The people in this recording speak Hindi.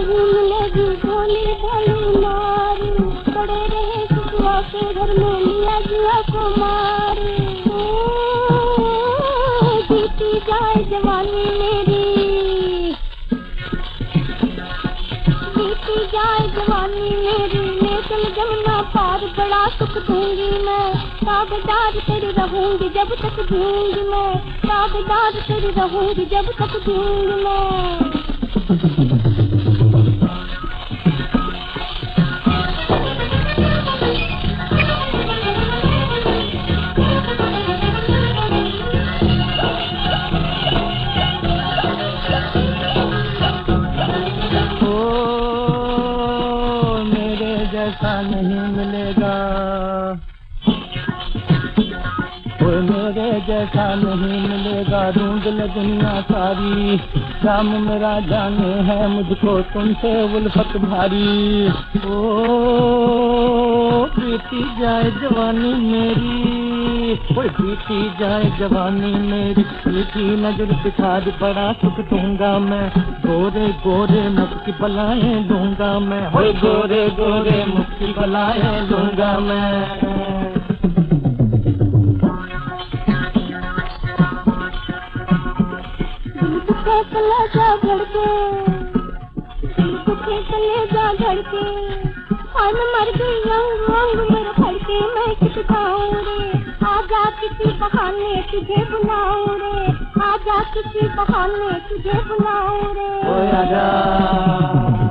नहीं मिलेगी भोली भाली नारी, पड़े रहे ससुआ के घर में लिया जुआ को मारी। बीती जाए जवानी मेरी, बीती जाए जवानी मेरी, ले चल जमुना पार बड़ा सुख दूंगी मैं, ताबेदार तेरी रहूंगी जब तक दूंगी मैं, ताबेदार तेरी रहूंगी जब तक दूंगी मैं। जैसा नहीं मिलेगा, कोई मेरे जैसा नहीं मिलेगा, ढूंढ ले दुनिया सारी, राम मेरा जाने है मुझको तुमसे उल्फत भारी। ओ बीती जाए जवानी मेरी, कोई बीती जाए जवानी मेरी, मीठी नजर पिछाड़ बड़ा सुख दूंगा मैं, गोरे गोरे मुक्ति बलाएं दूंगा मैं, गोरे गोरे मुक्ति बलाएं दूंगा मैं। कलेजा धड़के, कलेजा धड़के, और मर गई रंग रंग मेरा फड़के, मैं किस खाऊं रे, आजा किसी बहाने तुझे बुलाऊं रे, आजा किसी बहाने तुझे बुलाऊं रे। ओ आजा।